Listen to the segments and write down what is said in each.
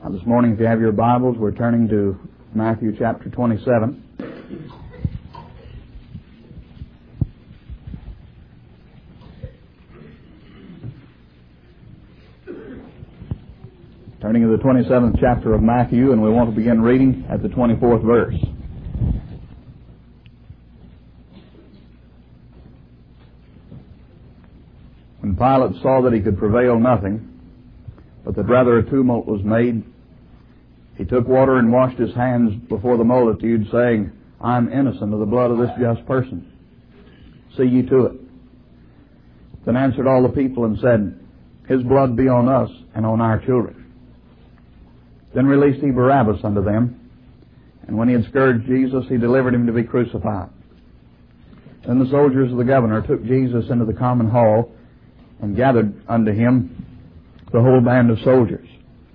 This morning, if you have your Bibles, we're turning to Matthew chapter 27. Turning to the 27th chapter of Matthew, and we want to begin reading at the 24th verse. When Pilate saw that he could prevail nothing, but that rather a tumult was made, he took water and washed his hands before the multitude, saying, I am innocent of the blood of this just person. See ye to it. Then answered all the people and said, His blood be on us and on our children. Then released he Barabbas unto them, and when he had scourged Jesus, he delivered him to be crucified. Then the soldiers of the governor took Jesus into the common hall, and gathered unto him the whole band of soldiers.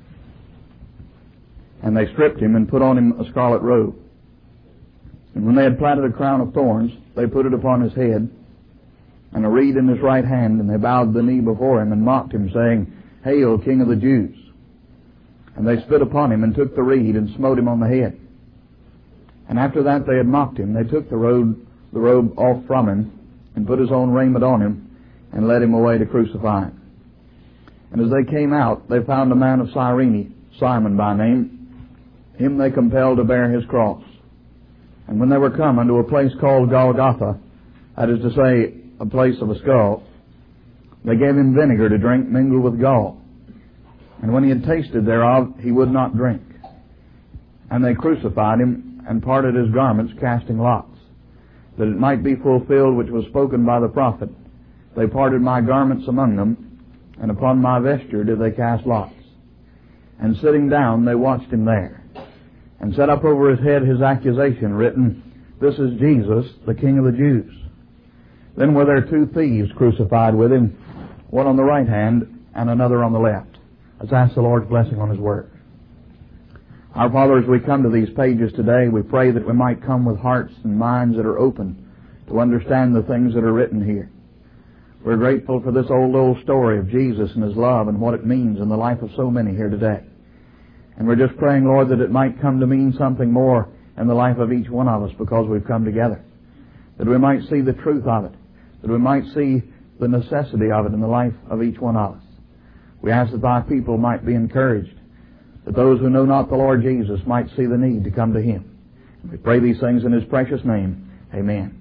And they stripped him and put on him a scarlet robe. And when they had platted a crown of thorns, they put it upon his head, and a reed in his right hand, and they bowed the knee before him and mocked him, saying, Hail, King of the Jews! And they spit upon him and took the reed and smote him on the head. And after that they had mocked him, they took the robe off from him, and put his own raiment on him, and led him away to crucify him. And as they came out, they found a man of Cyrene, Simon by name. Him they compelled to bear his cross. And when they were come unto a place called Golgotha, that is to say, a place of a skull, they gave him vinegar to drink mingled with gall. And when he had tasted thereof, he would not drink. And they crucified him, and parted his garments, casting lots, that it might be fulfilled which was spoken by the prophet. They parted my garments among them, and upon my vesture did they cast lots. And sitting down, they watched him there, and set up over his head his accusation, written, This is Jesus, the King of the Jews. Then were there two thieves crucified with him, one on the right hand, and another on the left. Let's ask the Lord's blessing on His Word. Our Father, as we come to these pages today, we pray that we might come with hearts and minds that are open to understand the things that are written here. We're grateful for this old story of Jesus and His love and what it means in the life of so many here today. And we're just praying, Lord, that it might come to mean something more in the life of each one of us because we've come together. That we might see the truth of it. That we might see the necessity of it in the life of each one of us. We ask that Thy people might be encouraged. That those who know not the Lord Jesus might see the need to come to Him. And we pray these things in His precious name. Amen.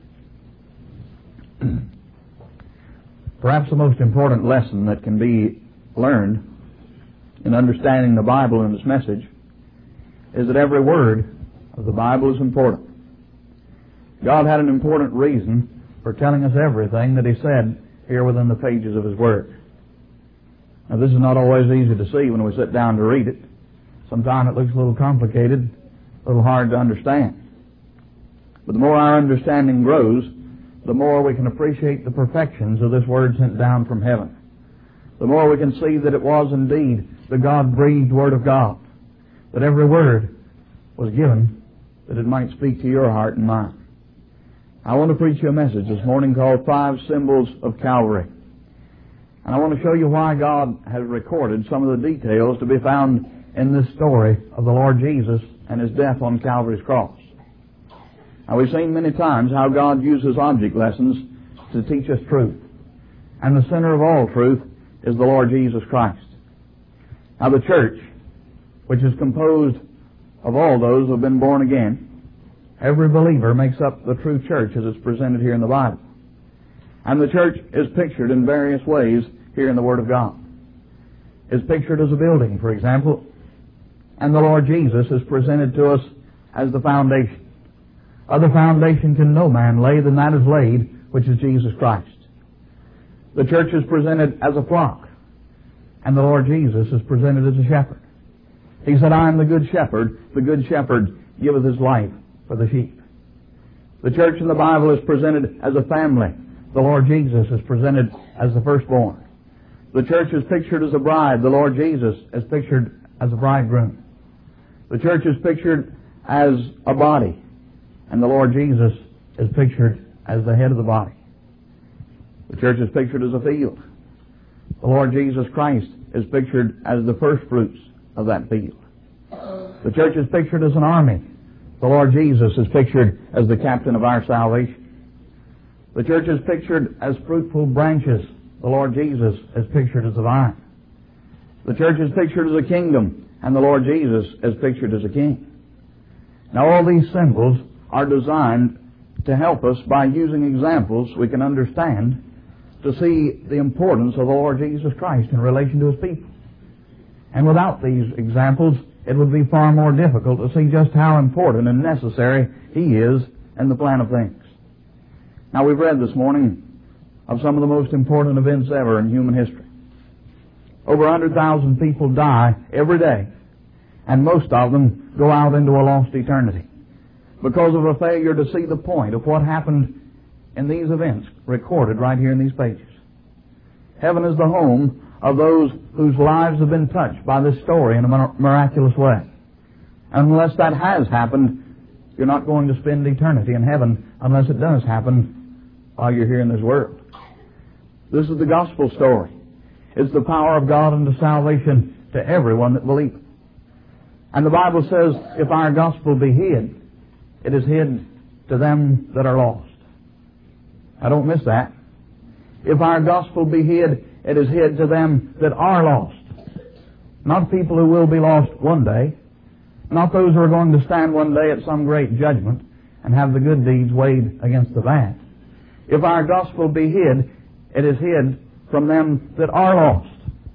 Perhaps the most important lesson that can be learned in understanding the Bible and its message is that every word of the Bible is important. God had an important reason for telling us everything that He said here within the pages of His Word. Now, this is not always easy to see when we sit down to read it. Sometimes it looks a little complicated, a little hard to understand. But the more our understanding grows, the more we can appreciate the perfections of this Word sent down from heaven. The more we can see that it was indeed the God-breathed Word of God. That every word was given that it might speak to your heart and mind. I want to preach you a message this morning called 5 Symbols of Calvary. And I want to show you why God has recorded some of the details to be found in this story of the Lord Jesus and His death on Calvary's cross. Now, we've seen many times how God uses object lessons to teach us truth. And the center of all truth is the Lord Jesus Christ. Now, the church, which is composed of all those who have been born again, every believer makes up the true church as it's presented here in the Bible. And the church is pictured in various ways here in the Word of God. It's pictured as a building, for example, and the Lord Jesus is presented to us as the foundation. Other foundation can no man lay than that is laid, which is Jesus Christ. The church is presented as a flock, and the Lord Jesus is presented as a shepherd. He said, I am the good shepherd giveth his life for the sheep. The church in the Bible is presented as a family. The Lord Jesus is presented as the firstborn. The church is pictured as a bride. The Lord Jesus is pictured as a bridegroom. The church is pictured as a body, and the Lord Jesus is pictured as the head of the body. The church is pictured as a field. The Lord Jesus Christ is pictured as the first fruits of that field. The church is pictured as an army. The Lord Jesus is pictured as the captain of our salvation. The church is pictured as fruitful branches. The Lord Jesus is pictured as a vine. The church is pictured as a kingdom, and the Lord Jesus is pictured as a king. Now all these symbols are designed to help us by using examples we can understand to see the importance of the Lord Jesus Christ in relation to His people. And without these examples, it would be far more difficult to see just how important and necessary He is in the plan of things. Now we've read this morning of some of the most important events ever in human history. Over 100,000 people die every day, and most of them go out into a lost eternity because of a failure to see the point of what happened in these events recorded right here in these pages. Heaven is the home of those whose lives have been touched by this story in a miraculous way. And unless that has happened, you're not going to spend eternity in heaven unless it does happen while you're here in this world. This is the gospel story. It's the power of God unto salvation to everyone that believeth. And the Bible says, if our gospel be hid, it is hid to them that are lost. Now don't miss that. If our gospel be hid, it is hid to them that are lost. Not people who will be lost one day. Not those who are going to stand one day at some great judgment and have the good deeds weighed against the bad. If our gospel be hid, it is hid from them that are lost,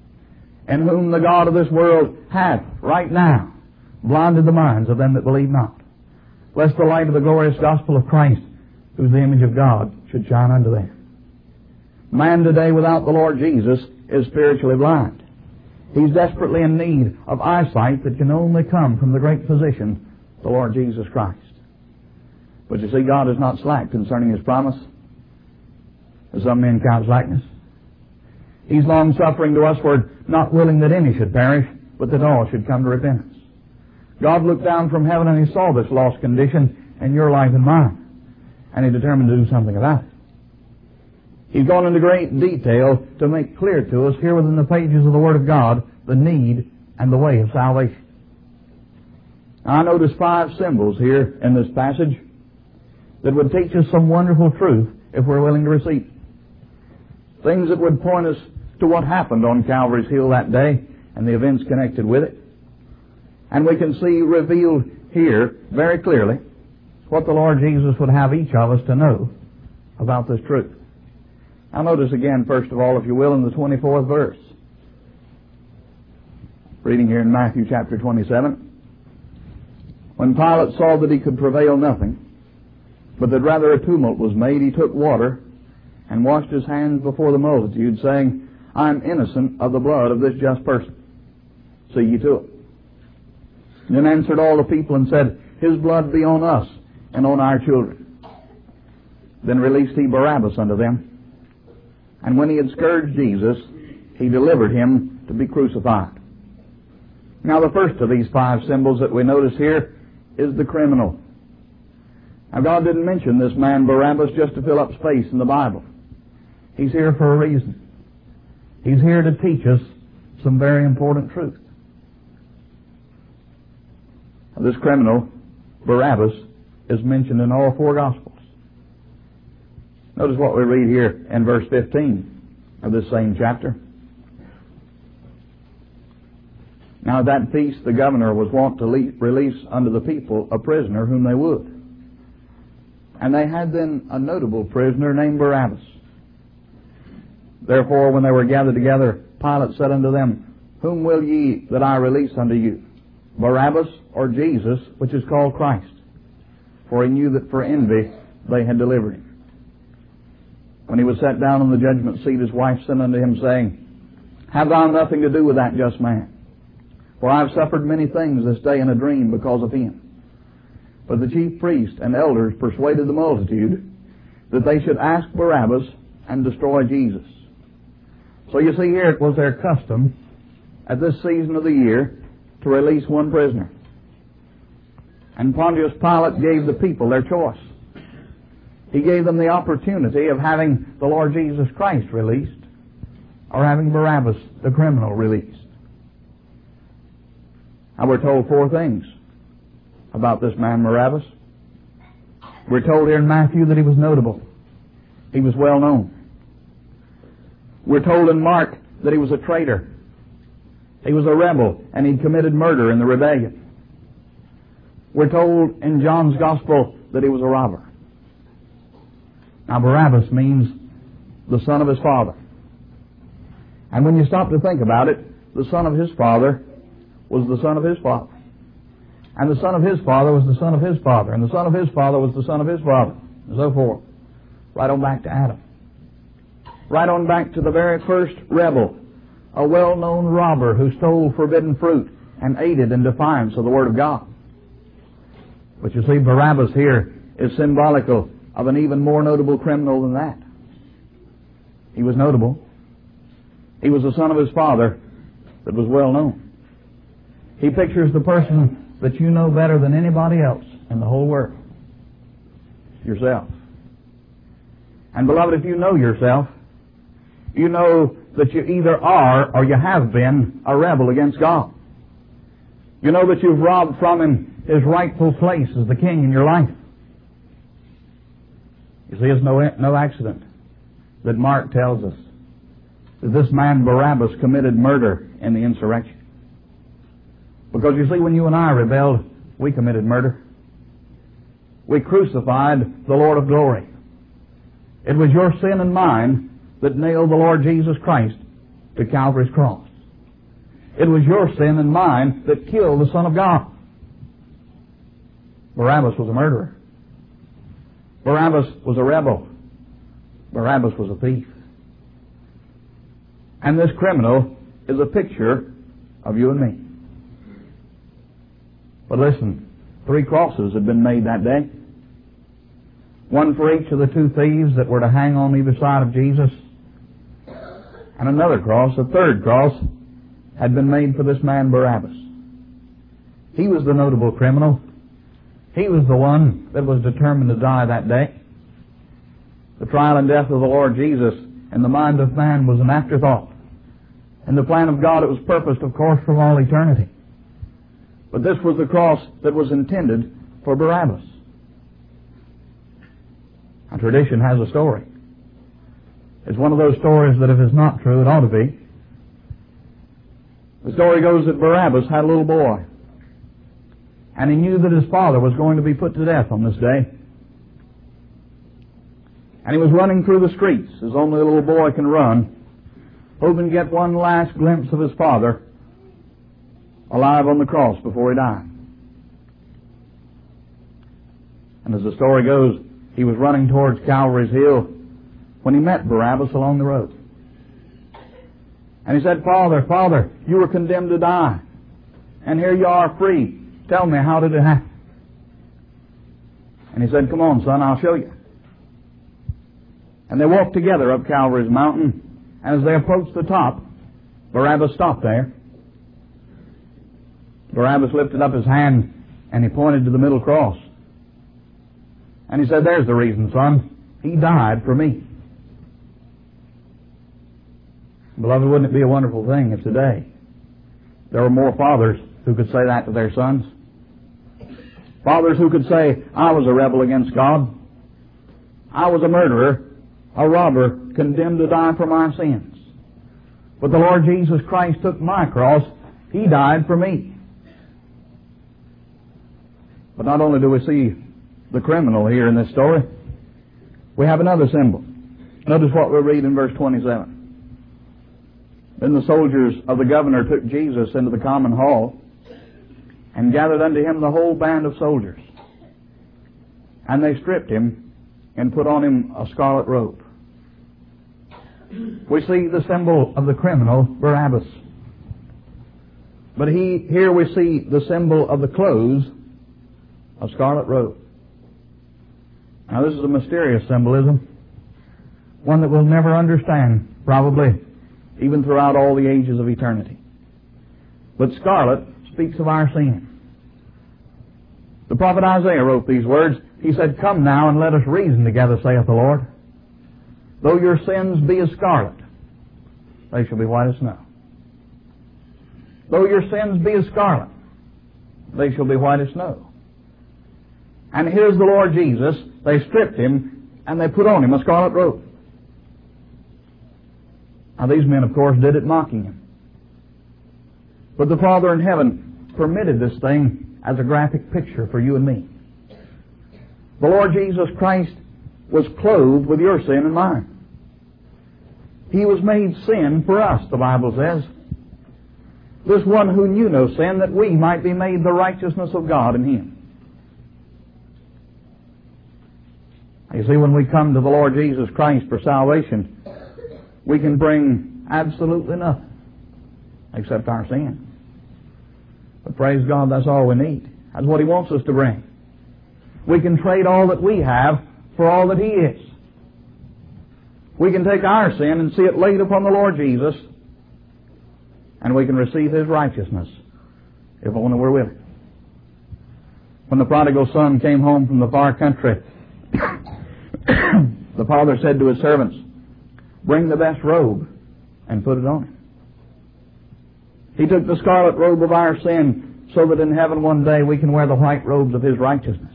in whom the God of this world hath right now blinded the minds of them that believe not, lest the light of the glorious gospel of Christ, who is the image of God, should shine unto them. Man today without the Lord Jesus is spiritually blind. He's desperately in need of eyesight that can only come from the great physician, the Lord Jesus Christ. But you see, God is not slack concerning His promise, as some men count slackness. He's long-suffering to us, for not willing that any should perish, but that all should come to repentance. God looked down from heaven and He saw this lost condition in your life and mine, and He determined to do something about it. He's gone into great detail to make clear to us here within the pages of the Word of God the need and the way of salvation. Now, I notice 5 symbols here in this passage that would teach us some wonderful truth if we're willing to receive it. Things that would point us to what happened on Calvary's Hill that day and the events connected with it. And we can see revealed here very clearly what the Lord Jesus would have each of us to know about this truth. Now notice again, first of all, if you will, in the 24th verse. Reading here in Matthew chapter 27. When Pilate saw that he could prevail nothing, but that rather a tumult was made, he took water and washed his hands before the multitude, saying, I am innocent of the blood of this just person. See ye to it. Then answered all the people and said, His blood be on us and on our children. Then released he Barabbas unto them. And when he had scourged Jesus, he delivered him to be crucified. Now the first of these 5 symbols that we notice here is the criminal. Now God didn't mention this man Barabbas just to fill up space in the Bible. He's here for a reason. He's here to teach us some very important truth. Now, this criminal, Barabbas, is mentioned in all 4 Gospels. Notice what we read here in verse 15 of this same chapter. Now at that feast the governor was wont to release unto the people a prisoner whom they would. And they had then a notable prisoner named Barabbas. Therefore when they were gathered together, Pilate said unto them, Whom will ye that I release unto you, Barabbas or Jesus, which is called Christ? For he knew that for envy they had delivered him. When he was set down on the judgment seat, his wife sent unto him, saying, Have thou nothing to do with that just man? For I have suffered many things this day in a dream because of him. But the chief priests and elders persuaded the multitude that they should ask Barabbas and destroy Jesus. So you see here, it was their custom at this season of the year to release one prisoner. And Pontius Pilate gave the people their choice. He gave them the opportunity of having the Lord Jesus Christ released or having Barabbas, the criminal, released. Now we're told four things about this man Barabbas. We're told here in Matthew that he was notable. He was well known. We're told in Mark that he was a traitor. He was a rebel, and he'd committed murder in the rebellion. We're told in John's Gospel that he was a robber. Now Barabbas means the son of his father. And when you stop to think about it, the son of his father was the son of his father. And the son of his father was the son of his father. And the son of his father was the son of his father. And so forth. Right on back to Adam. Right on back to the very first rebel, a well-known robber who stole forbidden fruit and ate it in defiance of the Word of God. But you see, Barabbas here is symbolical of an even more notable criminal than that. He was notable. He was the son of his father that was well known. He pictures the person that you know better than anybody else in the whole world. Yourself. And beloved, if you know yourself, you know that you either are or you have been a rebel against God. You know that you've robbed from Him His rightful place as the king in your life. You see, it's no accident that Mark tells us that this man Barabbas committed murder in the insurrection. Because you see, when you and I rebelled, we committed murder. We crucified the Lord of glory. It was your sin and mine that nailed the Lord Jesus Christ to Calvary's cross. It was your sin and mine that killed the Son of God. Barabbas was a murderer. Barabbas was a rebel. Barabbas was a thief. And this criminal is a picture of you and me. But listen, 3 crosses had been made that day. One for each of the 2 thieves that were to hang on either side of Jesus. And another cross, a 3rd cross, had been made for this man Barabbas. He was the notable criminal. He was the one that was determined to die that day. The trial and death of the Lord Jesus in the mind of man was an afterthought. In the plan of God it was purposed, of course, from all eternity. But this was the cross that was intended for Barabbas. Now, tradition has a story. It's one of those stories that if it's not true, it ought to be. The story goes that Barabbas had a little boy. And he knew that his father was going to be put to death on this day. And he was running through the streets, as only a little boy can run, hoping to get one last glimpse of his father alive on the cross before he died. And as the story goes, he was running towards Calvary's Hill when he met Barabbas along the road. And he said, "Father, Father, you were condemned to die, and here you are free. Tell me, how did it happen?" And he said, "Come on, son, I'll show you." And they walked together up Calvary's mountain, and as they approached the top, Barabbas stopped there. Barabbas lifted up his hand, and he pointed to the middle cross. And he said, "There's the reason, son. He died for me." Beloved, wouldn't it be a wonderful thing if today there were more fathers who could say that to their sons? Fathers who could say, "I was a rebel against God. I was a murderer, a robber, condemned to die for my sins. But the Lord Jesus Christ took my cross. He died for me." But not only do we see the criminal here in this story, we have another symbol. Notice what we read in verse 27. "Then the soldiers of the governor took Jesus into the common hall, and gathered unto him the whole band of soldiers. And they stripped him, and put on him a scarlet robe." We see the symbol of the criminal, Barabbas. But here we see the symbol of the clothes, a scarlet robe. Now this is a mysterious symbolism, one that we'll never understand, probably, even throughout all the ages of eternity. But scarlet speaks of our sin. The prophet Isaiah wrote these words. He said, "Come now and let us reason together, saith the Lord. Though your sins be as scarlet, they shall be white as snow." Though your sins be as scarlet, they shall be white as snow. And here's the Lord Jesus. They stripped him, and they put on him a scarlet robe. Now these men, of course, did it mocking him. But the Father in heaven permitted this thing as a graphic picture for you and me. The Lord Jesus Christ was clothed with your sin and mine. He was made sin for us, the Bible says. This one who knew no sin, that we might be made the righteousness of God in Him. You see, when we come to the Lord Jesus Christ for salvation, we can bring absolutely nothing except our sin. But praise God, that's all we need. That's what He wants us to bring. We can trade all that we have for all that He is. We can take our sin and see it laid upon the Lord Jesus, and we can receive His righteousness, if only we're willing. When the prodigal son came home from the far country, the father said to his servants, "Bring the best robe and put it on him." He took the scarlet robe of our sin so that in heaven one day we can wear the white robes of His righteousness.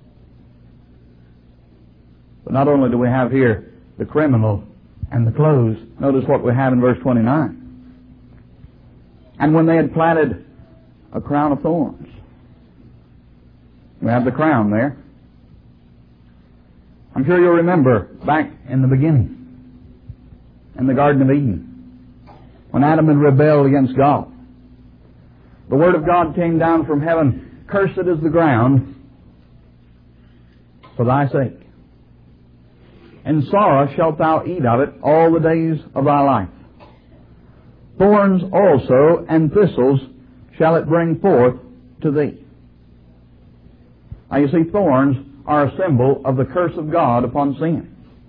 But not only do we have here the criminal and the clothes, notice what we have in verse 29. And when they had platted a crown of thorns. We have the crown there. I'm sure you'll remember back in the beginning, in the Garden of Eden, when Adam had rebelled against God. The Word of God came down from heaven, "Cursed is the ground for thy sake. In sorrow shalt thou eat of it all the days of thy life. Thorns also and thistles shall it bring forth to thee." Now you see, thorns are a symbol of the curse of God upon sin.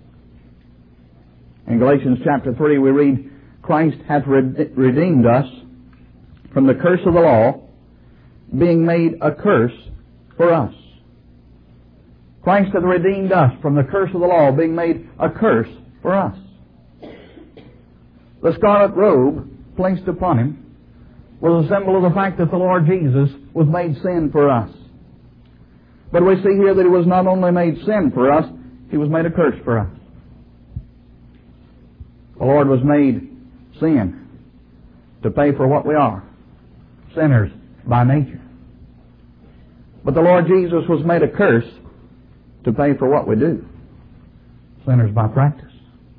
In Galatians chapter 3 we read, "Christ hath redeemed us from the curse of the law, being made a curse for us." Christ hath redeemed us from the curse of the law, being made a curse for us. The scarlet robe placed upon Him was a symbol of the fact that the Lord Jesus was made sin for us. But we see here that He was not only made sin for us, He was made a curse for us. The Lord was made sin to pay for what we are, sinners by nature. But the Lord Jesus was made a curse to pay for what we do, sinners by practice.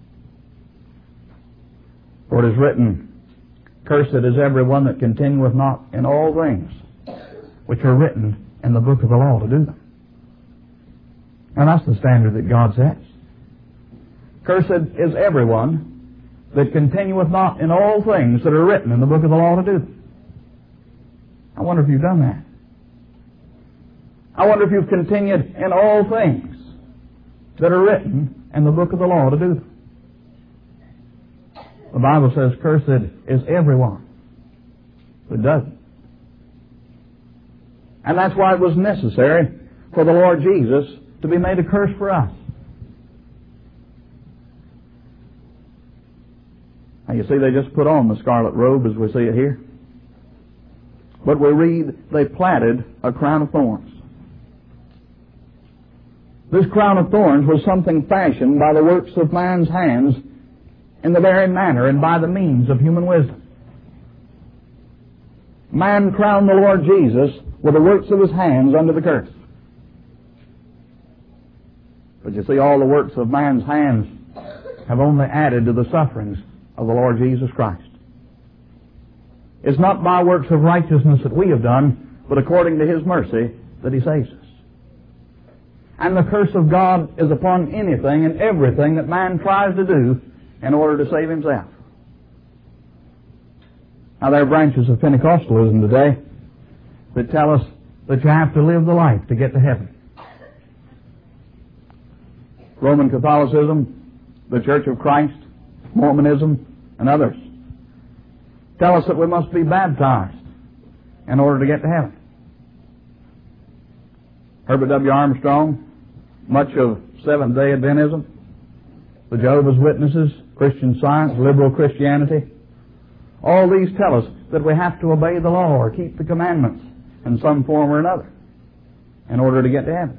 For it is written, "Cursed is every one that continueth not in all things which are written in the book of the law to do them." And that's the standard that God sets. "Cursed is everyone that continueth not in all things that are written in the book of the law to do them." I wonder if you've done that. I wonder if you've continued in all things that are written in the book of the law to do them. The Bible says, "Cursed is everyone that doesn't." And that's why it was necessary for the Lord Jesus to be made a curse for us. Now you see, they just put on the scarlet robe as we see it here. But we read, they platted a crown of thorns. This crown of thorns was something fashioned by the works of man's hands in the very manner and by the means of human wisdom. Man crowned the Lord Jesus with the works of his hands under the curse. But you see, all the works of man's hands have only added to the sufferings of the Lord Jesus Christ. It's not by works of righteousness that we have done, but according to His mercy that He saves us. And the curse of God is upon anything and everything that man tries to do in order to save himself. Now there are branches of Pentecostalism today that tell us that you have to live the life to get to heaven. Roman Catholicism, the Church of Christ, Mormonism, and others tell us that we must be baptized in order to get to heaven. Herbert W. Armstrong, much of Seventh-day Adventism, the Jehovah's Witnesses, Christian Science, liberal Christianity, all these tell us that we have to obey the law or keep the commandments in some form or another in order to get to heaven.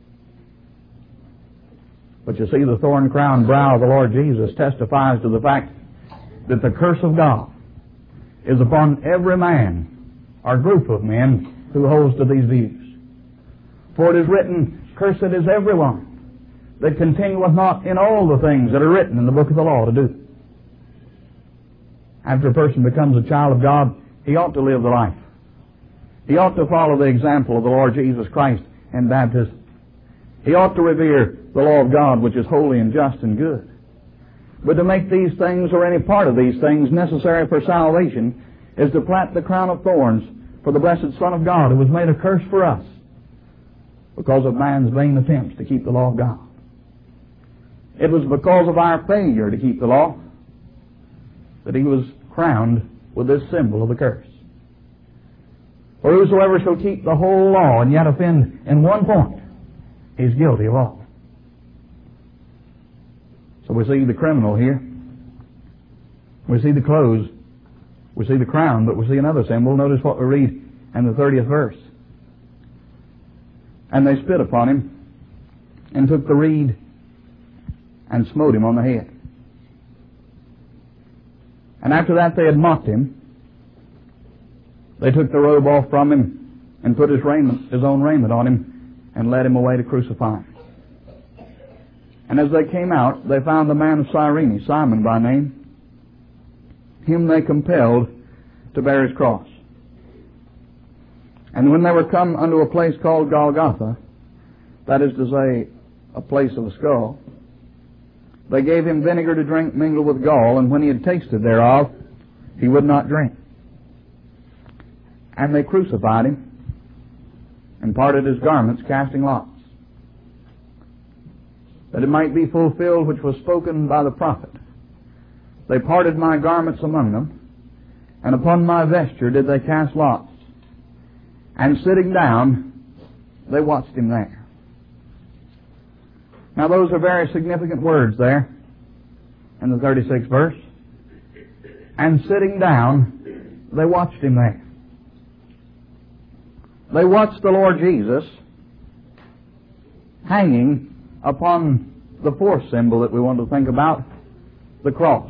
But you see, the thorn-crowned brow of the Lord Jesus testifies to the fact that the curse of God is upon every man or group of men who holds to these views. For it is written, "Cursed is everyone that continueth not in all the things that are written in the book of the law to do." After a person becomes a child of God, he ought to live the life. He ought to follow the example of the Lord Jesus Christ in baptism. He ought to revere the law of God, which is holy and just and good. But to make these things, or any part of these things, necessary for salvation is to plant the crown of thorns for the blessed Son of God, who was made a curse for us because of man's vain attempts to keep the law of God. It was because of our failure to keep the law that he was crowned with this symbol of the curse. For whosoever shall keep the whole law and yet offend in one point is guilty of all. So we see the criminal here. We see the clothes. We see the crown, but we see another symbol. Notice what we read in the 30th verse. "And they spit upon him, and took the reed, and smote him on the head. And after that they had mocked him. They took the robe off from him, and put his own raiment on him, and led him away to crucify him. And as they came out, they found the man of Cyrene, Simon by name. Him they compelled to bear his cross. And when they were come unto a place called Golgotha, that is to say, a place of a skull, they gave him vinegar to drink mingled with gall, and when he had tasted thereof, he would not drink. And they crucified him, and parted his garments, casting lots, that it might be fulfilled which was spoken by the prophet. They parted my garments among them, and upon my vesture did they cast lots. And sitting down, they watched him there." Now those are very significant words there in the 36th verse. And sitting down, they watched him there. They watched the Lord Jesus hanging upon the fourth symbol that we want to think about, the cross.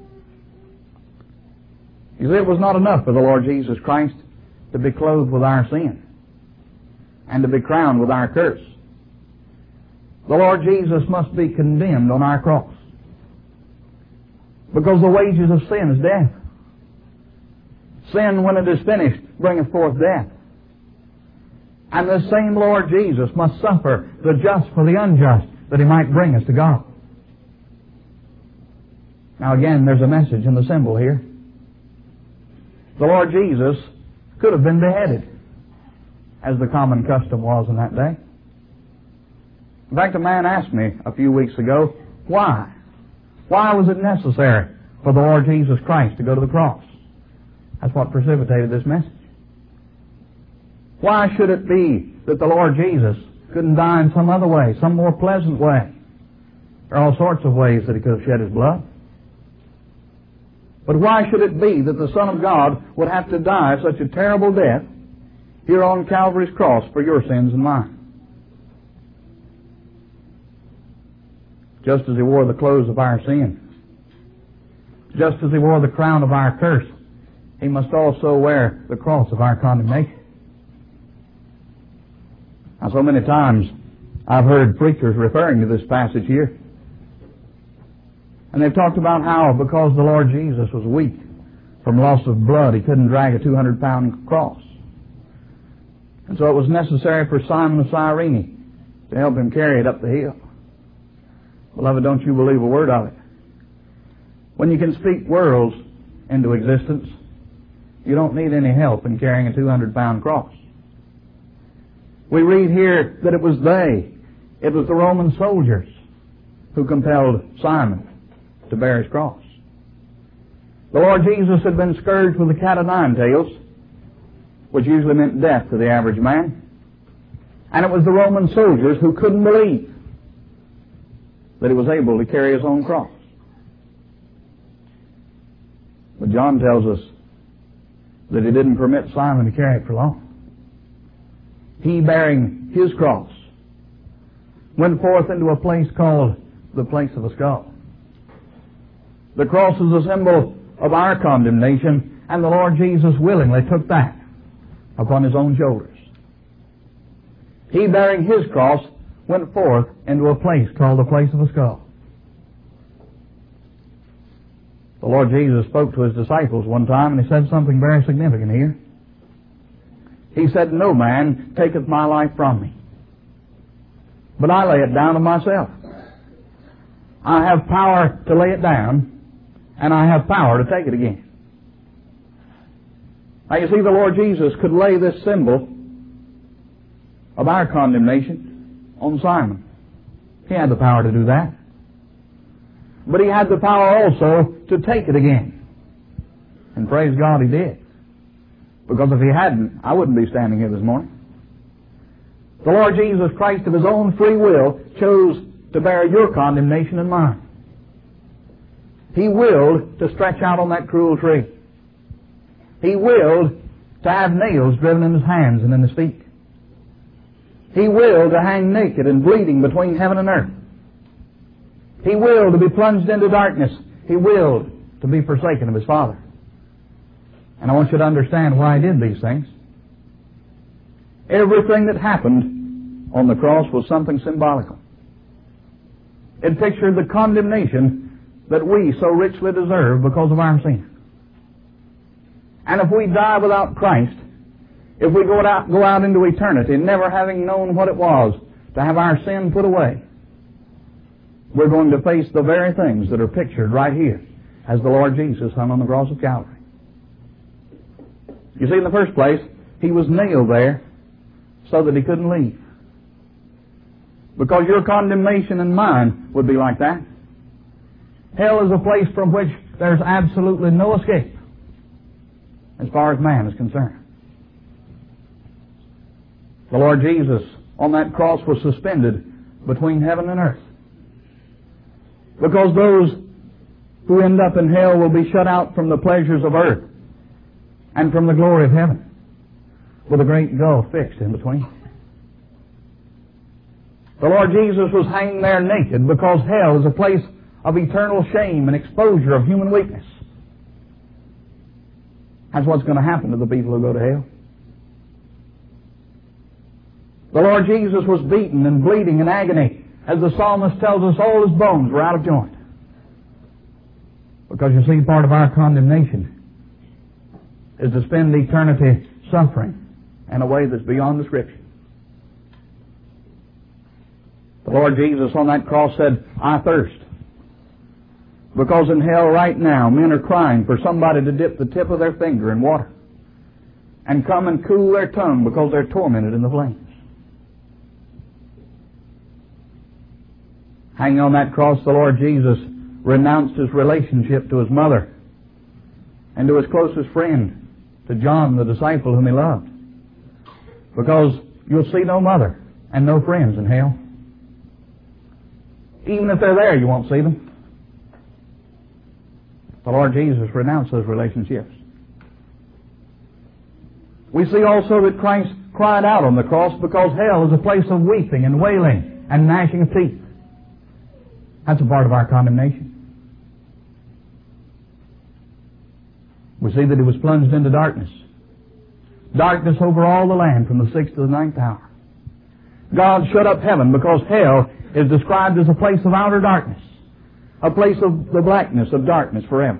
You see, it was not enough for the Lord Jesus Christ to be clothed with our sin and to be crowned with our curse. The Lord Jesus must be condemned on our cross, because the wages of sin is death. Sin, when it is finished, bringeth forth death. And this same Lord Jesus must suffer the just for the unjust, that he might bring us to God. Now again, there's a message in the symbol here. The Lord Jesus could have been beheaded, as the common custom was in that day. In fact, a man asked me a few weeks ago, why? Why was it necessary for the Lord Jesus Christ to go to the cross? That's what precipitated this message. Why should it be that the Lord Jesus couldn't die in some other way, some more pleasant way? There are all sorts of ways that he could have shed his blood. But why should it be that the Son of God would have to die such a terrible death here on Calvary's cross for your sins and mine? Just as he wore the clothes of our sin, just as he wore the crown of our curse, he must also wear the cross of our condemnation. Now, so many times I've heard preachers referring to this passage here, and they've talked about how because the Lord Jesus was weak from loss of blood, he couldn't drag a 200-pound cross. And so it was necessary for Simon of Cyrene to help him carry it up the hill. Beloved, don't you believe a word of it. When you can speak worlds into existence, you don't need any help in carrying a 200-pound cross. We read here that it was the Roman soldiers who compelled Simon to bear his cross. The Lord Jesus had been scourged with the cat o' nine tails, which usually meant death to the average man. And it was the Roman soldiers who couldn't believe that he was able to carry his own cross. But John tells us that he didn't permit Simon to carry it for long. He, bearing His cross, went forth into a place called the place of a skull. The cross is a symbol of our condemnation, and the Lord Jesus willingly took that upon His own shoulders. He, bearing His cross, went forth into a place called the place of a skull. The Lord Jesus spoke to His disciples one time, and He said something very significant here. He said, "No man taketh my life from me, but I lay it down of myself. I have power to lay it down, and I have power to take it again." Now you see, the Lord Jesus could lay this symbol of our condemnation on Simon. He had the power to do that. But He had the power also to take it again. And praise God He did. Because if He hadn't, I wouldn't be standing here this morning. The Lord Jesus Christ, of His own free will, chose to bear your condemnation and mine. He willed to stretch out on that cruel tree. He willed to have nails driven in His hands and in His feet. He willed to hang naked and bleeding between heaven and earth. He willed to be plunged into darkness. He willed to be forsaken of His Father. And I want you to understand why He did these things. Everything that happened on the cross was something symbolical. It pictured the condemnation that we so richly deserve because of our sin. And if we die without Christ, if we go out into eternity never having known what it was to have our sin put away, we're going to face the very things that are pictured right here as the Lord Jesus hung on the cross of Calvary. You see, in the first place, He was nailed there so that He couldn't leave. Because your condemnation and mine would be like that. Hell is a place from which there's absolutely no escape as far as man is concerned. The Lord Jesus on that cross was suspended between heaven and earth. Because those who end up in hell will be shut out from the pleasures of earth and from the glory of heaven, with a great gulf fixed in between. The Lord Jesus was hanging there naked because hell is a place of eternal shame and exposure of human weakness. That's what's going to happen to the people who go to hell. The Lord Jesus was beaten and bleeding in agony. As the psalmist tells us, all His bones were out of joint. Because you see, part of our condemnation is to spend eternity suffering in a way that's beyond description. The Lord Jesus on that cross said, "I thirst." Because in hell right now, men are crying for somebody to dip the tip of their finger in water and come and cool their tongue because they're tormented in the flames. Hanging on that cross, the Lord Jesus renounced His relationship to His mother and to His closest friend, to John, the disciple whom He loved. Because you'll see no mother and no friends in hell. Even if they're there, you won't see them. The Lord Jesus renounced those relationships. We see also that Christ cried out on the cross because hell is a place of weeping and wailing and gnashing of teeth. That's a part of our condemnation. We see that He was plunged into darkness. Darkness over all the land from the 6th to the 9th hour. God shut up heaven because hell is described as a place of outer darkness, a place of the blackness of darkness forever.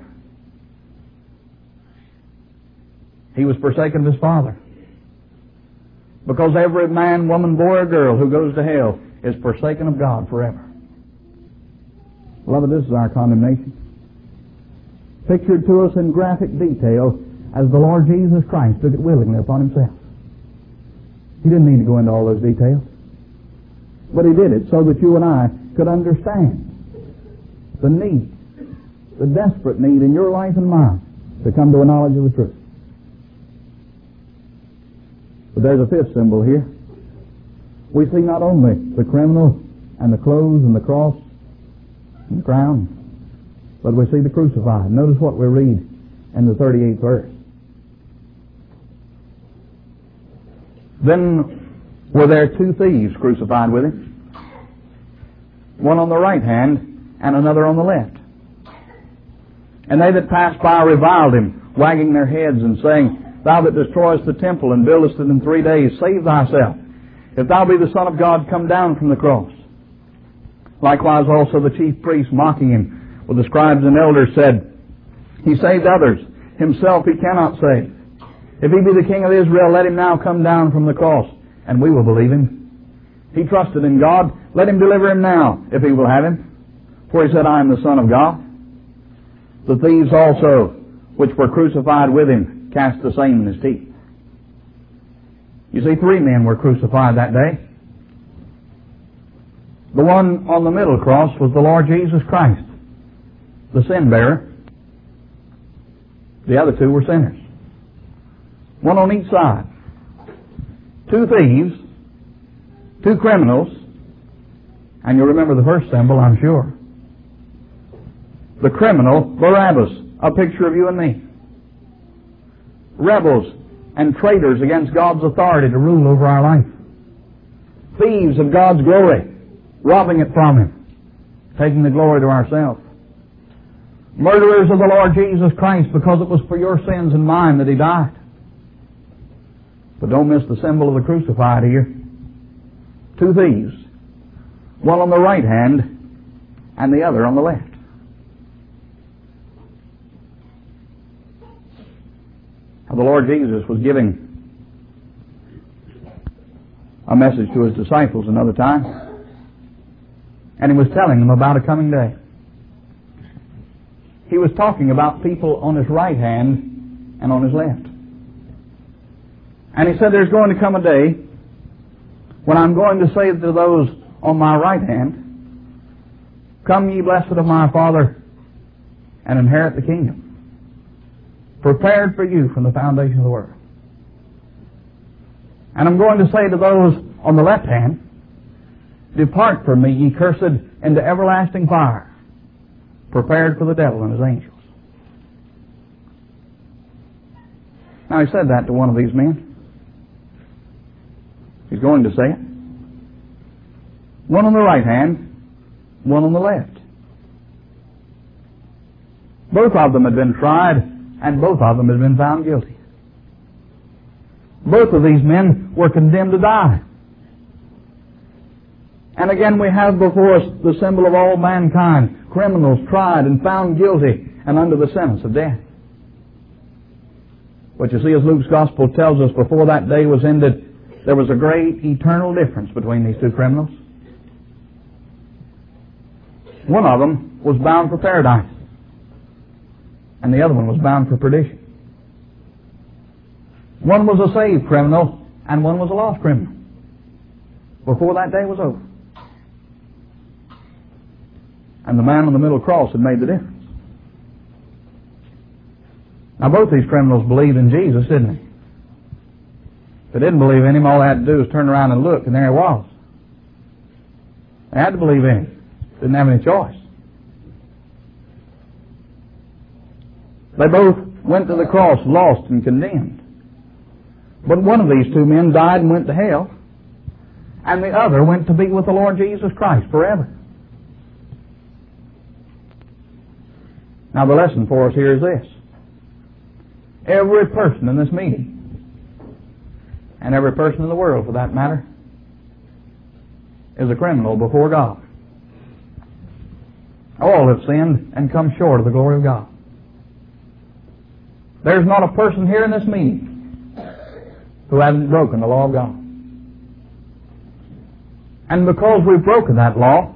He was forsaken of His Father. Because every man, woman, boy, or girl who goes to hell is forsaken of God forever. Beloved, this is our condemnation. Pictured to us in graphic detail as the Lord Jesus Christ took it willingly upon Himself. He didn't need to go into all those details. But He did it so that you and I could understand the need, the desperate need in your life and mine to come to a knowledge of the truth. But there's a fifth symbol here. We see not only the criminal and the clothes and the cross and the crown, but we see the crucified. Notice what we read in the 38th verse. Then were there two thieves crucified with him, one on the right hand and another on the left. And they that passed by reviled him, wagging their heads and saying, Thou that destroyest the temple and buildest it in 3 days, save thyself. If thou be the Son of God, come down from the cross. Likewise also the chief priests, mocking him, with the scribes and elders, said, He saved others, himself he cannot save. If he be the King of Israel, let him now come down from the cross, and we will believe him. He trusted in God, let him deliver him now, if he will have him. For he said, I am the Son of God. The thieves also, which were crucified with him, cast the same in his teeth. You see, 3 men were crucified that day. The one on the middle cross was the Lord Jesus Christ, the sin bearer. The other 2 were sinners. One on each side. 2 thieves, 2 criminals, and you'll remember the first symbol, I'm sure. The criminal, Barabbas, a picture of you and me. Rebels and traitors against God's authority to rule over our life. Thieves of God's glory, robbing it from Him, taking the glory to ourselves. Murderers of the Lord Jesus Christ, because it was for your sins and mine that He died. But don't miss the symbol of the crucified here. 2 thieves, one on the right hand and the other on the left. The Lord Jesus was giving a message to His disciples another time, and He was telling them about a coming day. He was talking about people on His right hand and on His left. And He said, there's going to come a day when I'm going to say to those on my right hand, Come ye blessed of my Father, and inherit the kingdom, prepared for you from the foundation of the world. And I'm going to say to those on the left hand, Depart from me, ye cursed, into everlasting fire, prepared for the devil and his angels. Now He said that to one of these men. He's going to say it. One on the right hand, one on the left. Both of them had been tried, and both of them had been found guilty. Both of these men were condemned to die. And again we have before us the symbol of all mankind, criminals tried and found guilty and under the sentence of death. But you see, as Luke's Gospel tells us, before that day was ended, there was a great eternal difference between these 2 criminals. One of them was bound for paradise, and the other one was bound for perdition. One was a saved criminal, and one was a lost criminal, before that day was over. And the man on the middle cross had made the difference. Now both these criminals believed in Jesus, didn't they? If they didn't believe in Him, all they had to do was turn around and look, and there He was. They had to believe in Him. Didn't have any choice. They both went to the cross lost and condemned. But one of these 2 men died and went to hell, and the other went to be with the Lord Jesus Christ forever. Now the lesson for us here is this. Every person in this meeting, and every person in the world for that matter, is a criminal before God. All have sinned and come short of the glory of God. There's not a person here in this meeting who hasn't broken the law of God. And because we've broken that law,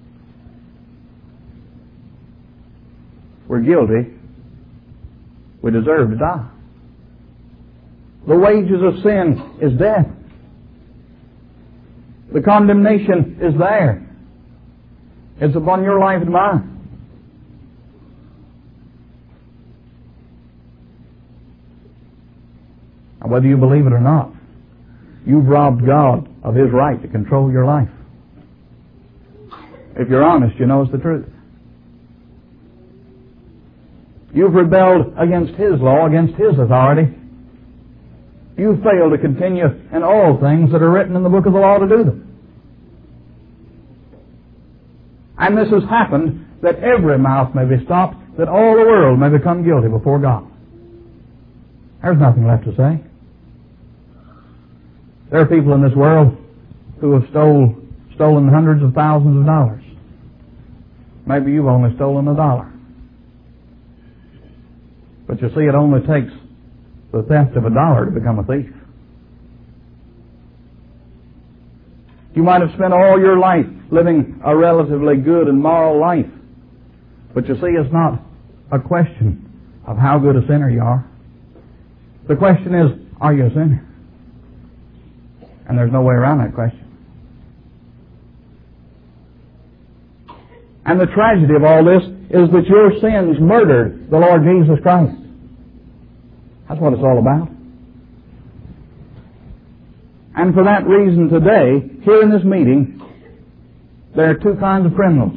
we're guilty. We deserve to die. The wages of sin is death. The condemnation is there. It's upon your life and mine. Now, whether you believe it or not, you've robbed God of His right to control your life. If you're honest, you know it's the truth. You've rebelled against His law, against His authority. You fail to continue in all things that are written in the book of the law to do them. And this has happened that every mouth may be stopped, that all the world may become guilty before God. There's nothing left to say. There are people in this world who have stolen hundreds of thousands of dollars. Maybe you've only stolen $1. But you see, it only takes the theft of $1 to become a thief. You might have spent all your life living a relatively good and moral life. But you see, it's not a question of how good a sinner you are. The question is, are you a sinner? And there's no way around that question. And the tragedy of all this is that your sins murdered the Lord Jesus Christ. That's what it's all about. And for that reason today, here in this meeting, there are two kinds of criminals.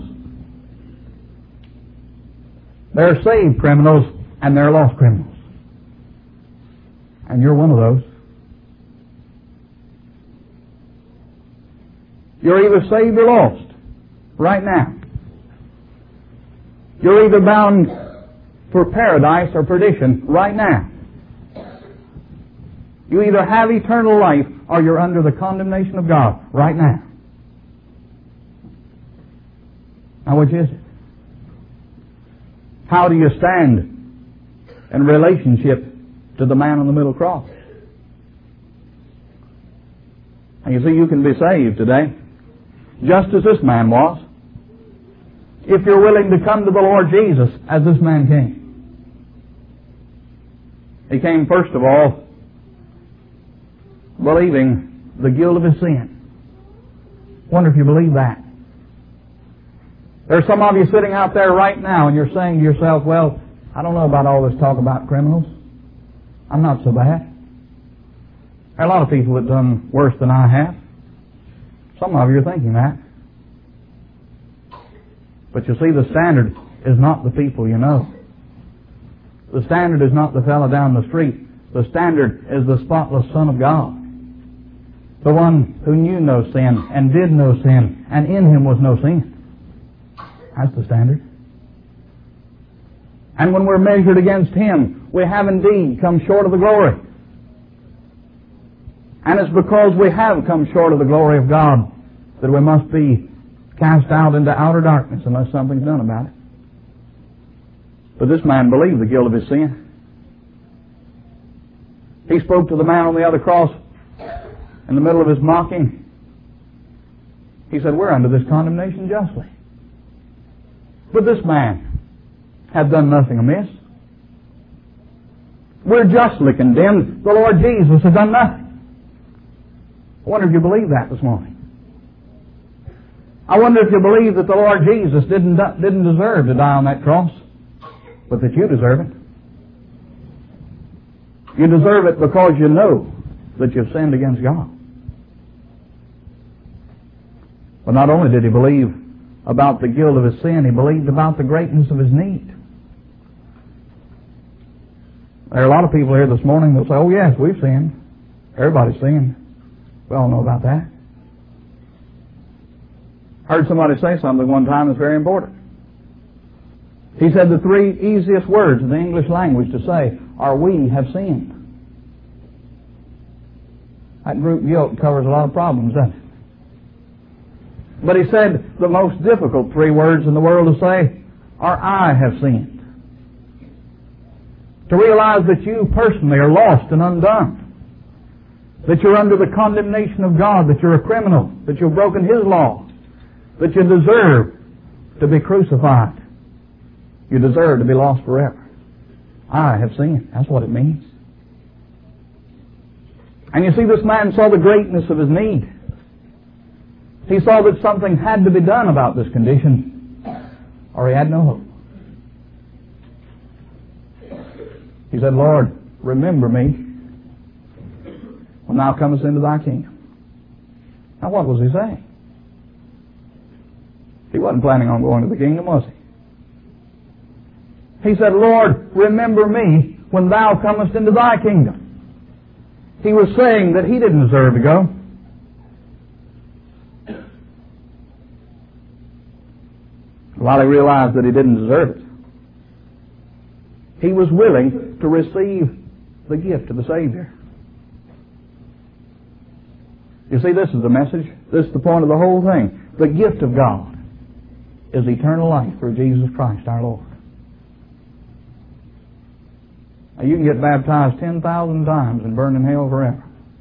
There are saved criminals and there are lost criminals. And you're one of those. You're either saved or lost right now. You're either bound for paradise or perdition right now. You either have eternal life or you're under the condemnation of God right now. Now, which is it? How do you stand in relationship to the man on the middle cross? And you see, you can be saved today, just as this man was, if you're willing to come to the Lord Jesus as this man came. He came, first of all, believing the guilt of his sin. Wonder if you believe that. There's some of you sitting out there right now and you're saying to yourself, well, I don't know about all this talk about criminals. I'm not so bad. There are a lot of people that have done worse than I have. Some of you are thinking that. But you see, the standard is not the people you know. The standard is not the fellow down the street. The standard is the spotless Son of God. The one who knew no sin and did no sin, and in him was no sin. That's the standard. And when we're measured against him, we have indeed come short of the glory. And it's because we have come short of the glory of God that we must be cast out into outer darkness unless something's done about it. But this man believed the guilt of his sin. He spoke to the man on the other cross in the middle of his mocking. He said, we're under this condemnation justly. But this man had done nothing amiss. We're justly condemned. The Lord Jesus has done nothing. I wonder if you believe that this morning. I wonder if you believe that the Lord Jesus didn't deserve to die on that cross, but that you deserve it. You deserve it because you know that you've sinned against God. But not only did he believe about the guilt of his sin, he believed about the greatness of his need. There are a lot of people here this morning that say, oh yes, we've sinned. Everybody's sinned. We all know about that. I heard somebody say something one time that's very important. He said the three easiest words in the English language to say are, we have sinned. That group guilt covers a lot of problems, doesn't it? But he said the most difficult three words in the world to say are, I have sinned. To realize that you personally are lost and undone. That you're under the condemnation of God, that you're a criminal, that you've broken his law, that you deserve to be crucified. You deserve to be lost forever. I have sinned. That's what it means. And you see, this man saw the greatness of his need. He saw that something had to be done about this condition, or he had no hope. He said, Lord, remember me when thou comest into thy kingdom. Now what was he saying? He wasn't planning on going to the kingdom, was he? He said, Lord, remember me when thou comest into thy kingdom. He was saying that he didn't deserve to go. While he realized that he didn't deserve it, he was willing to receive the gift of the Savior. You see, this is the message. This is the point of the whole thing. The gift of God is eternal life through Jesus Christ our Lord. Now, you can get baptized 10,000 times and burn in hell forever.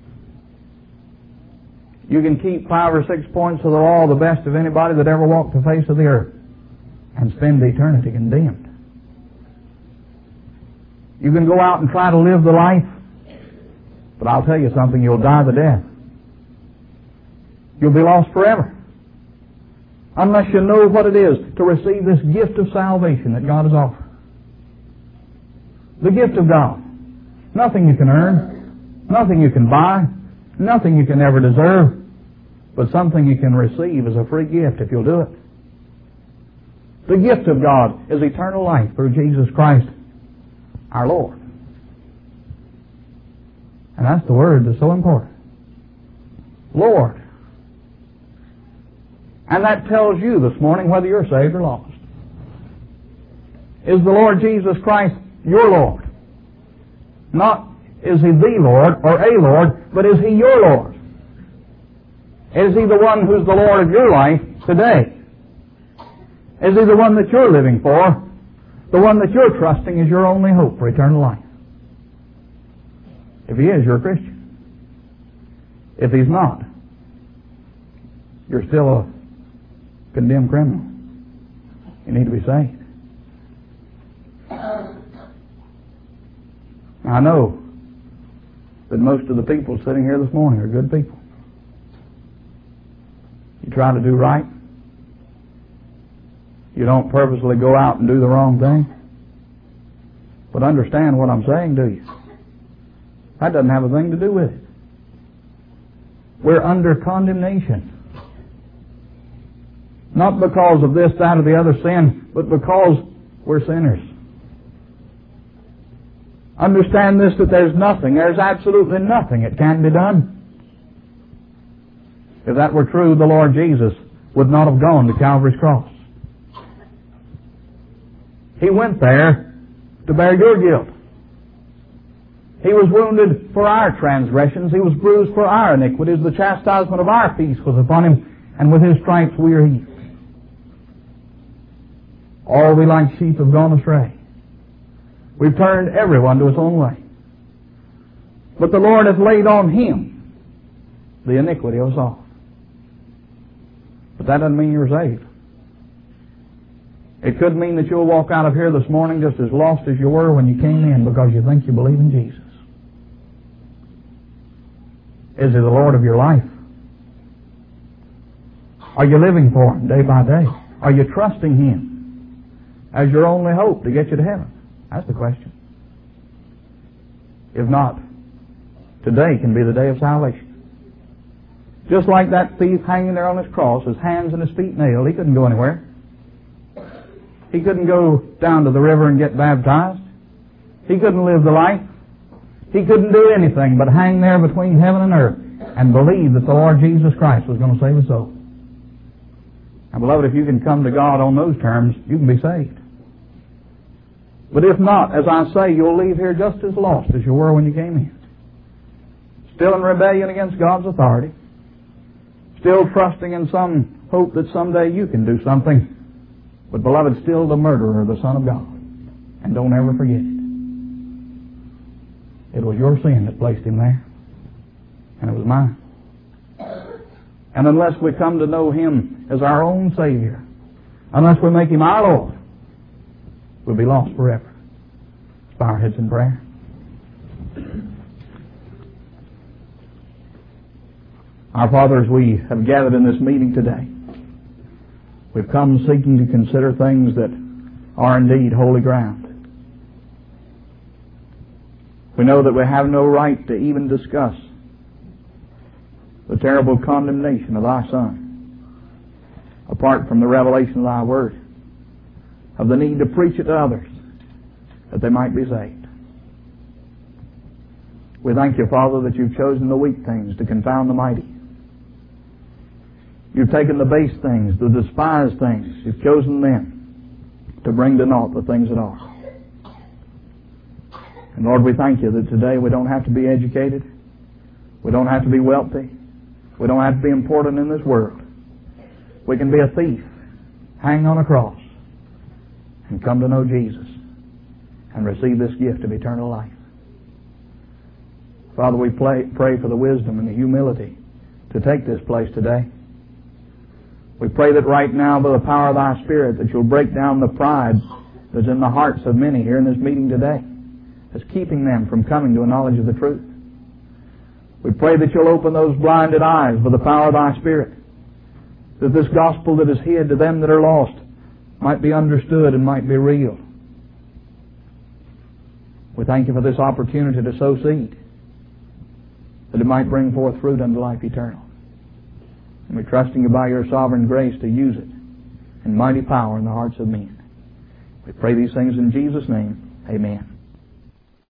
You can keep 5 or 6 points of the law the best of anybody that ever walked the face of the earth and spend eternity condemned. You can go out and try to live the life, but I'll tell you something, you'll die the death. You'll be lost forever unless you know what it is to receive this gift of salvation that God has offered. The gift of God. Nothing you can earn, nothing you can buy, nothing you can ever deserve, but something you can receive as a free gift if you'll do it. The gift of God is eternal life through Jesus Christ our Lord. And that's the word that's so important. Lord. And that tells you this morning whether you're saved or lost. Is the Lord Jesus Christ your Lord? Not is He the Lord or a Lord, but is He your Lord? Is He the one who's the Lord of your life today? Is He the one that you're living for? The one that you're trusting is your only hope for eternal life? If He is, you're a Christian. If He's not, you're still a condemned criminal. You need to be saved. I know that most of the people sitting here this morning are good people. You try to do right. You don't purposely go out and do the wrong thing. But understand what I'm saying to you. That doesn't have a thing to do with it. We're under condemnation. Not because of this, that, or the other sin, but because we're sinners. Understand this, that there's absolutely nothing that can be done. If that were true, the Lord Jesus would not have gone to Calvary's cross. He went there to bear your guilt. He was wounded for our transgressions. He was bruised for our iniquities. The chastisement of our peace was upon Him, and with His stripes we are healed. All we like sheep have gone astray. We've turned everyone to his own way. But the Lord hath laid on Him the iniquity of us all. But that doesn't mean you're saved. It could mean that you'll walk out of here this morning just as lost as you were when you came in because you think you believe in Jesus. Is He the Lord of your life? Are you living for Him day by day? Are you trusting Him as your only hope to get you to heaven? That's the question. If not, today can be the day of salvation. Just like that thief hanging there on his cross, his hands and his feet nailed, he couldn't go anywhere. He couldn't go down to the river and get baptized. He couldn't live the life. He couldn't do anything but hang there between heaven and earth and believe that the Lord Jesus Christ was going to save his soul. Now, beloved, if you can come to God on those terms, you can be saved. But if not, as I say, you'll leave here just as lost as you were when you came in. Still in rebellion against God's authority. Still trusting in some hope that someday you can do something. But, beloved, still the murderer of the Son of God. And don't ever forget it. It was your sin that placed Him there. And it was mine. And unless we come to know Him as our own Savior, unless we make Him our Lord, we'll be lost forever. Let's bow our heads in prayer. Our Father, as we have gathered in this meeting today, we've come seeking to consider things that are indeed holy ground. We know that we have no right to even discuss the terrible condemnation of Thy Son, apart from the revelation of Thy Word, of the need to preach it to others, that they might be saved. We thank you, Father, that you've chosen the weak things to confound the mighty. You've taken the base things, the despised things. You've chosen them to bring to naught the things that are. And Lord, we thank you that today we don't have to be educated. We don't have to be wealthy. We don't have to be important in this world. We can be a thief, hang on a cross, and come to know Jesus and receive this gift of eternal life. Father, we pray for the wisdom and the humility to take this place today. We pray that right now, by the power of thy Spirit, that you'll break down the pride that's in the hearts of many here in this meeting today, that's keeping them from coming to a knowledge of the truth. We pray that you'll open those blinded eyes by the power of thy Spirit, that this gospel that is hid to them that are lost might be understood and might be real. We thank you for this opportunity to sow seed, that it might bring forth fruit unto life eternal. And we're trusting you by your sovereign grace to use it in mighty power in the hearts of men. We pray these things in Jesus' name. Amen.